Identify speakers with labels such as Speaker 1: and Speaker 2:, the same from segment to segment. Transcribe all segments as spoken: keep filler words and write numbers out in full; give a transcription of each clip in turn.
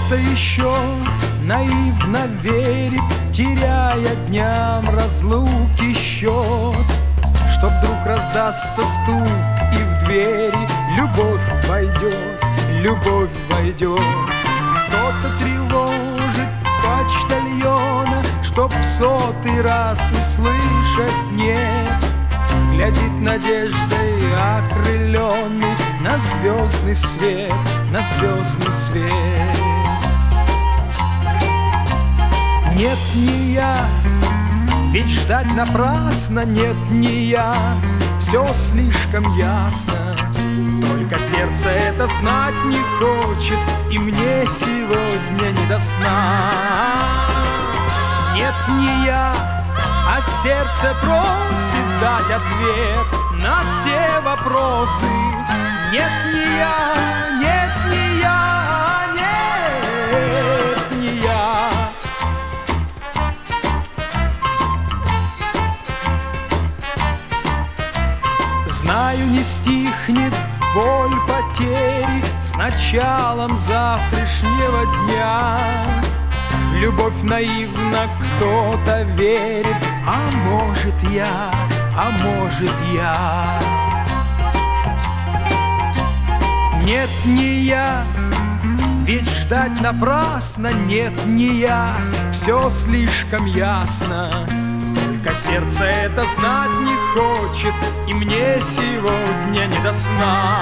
Speaker 1: Кто-то еще наивно верит, теряя дням разлуки счет, что вдруг раздастся стук, и в двери любовь войдет, любовь войдет. Кто-то тревожит почтальона, чтоб в сотый раз услышать нет, глядит надеждой окрыленный на звездный свет, на звездный свет. Нет, не я, ведь ждать напрасно, нет, не я, все слишком ясно. Только сердце это знать не хочет, и мне сегодня не до сна. Нет, не я, а сердце просит дать ответ на все вопросы. Нет, не я, нет, не я, нет, не я. Знаю, не стихнет боль потери с началом завтрашнего дня. Любовь наивна, кто-то верит, а может я, а может я. Нет, не я, ведь ждать напрасно, нет, не я, все слишком ясно. Только сердце это знать не хочет, и мне сегодня не до сна.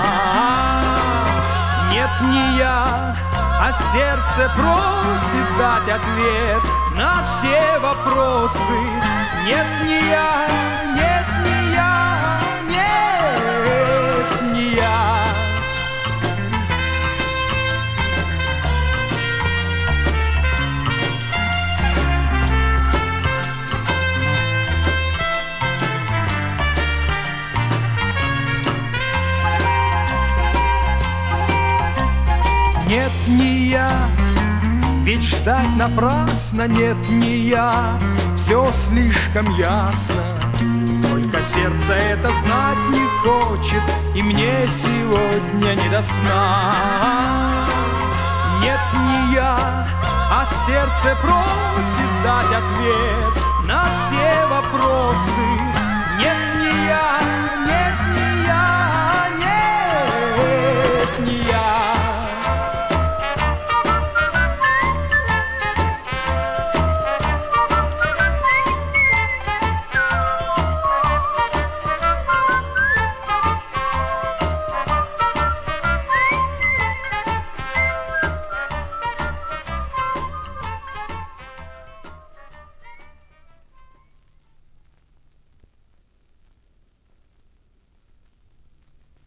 Speaker 1: Нет, не я, а сердце просит дать ответ на все вопросы. Нет, не я, нет, не я, нет, не я. Нет, не я, ведь ждать напрасно, нет, не я, все слишком ясно. Только сердце это знать не хочет, и мне сегодня не до сна. Нет, не я, а сердце просит дать ответ на все вопросы.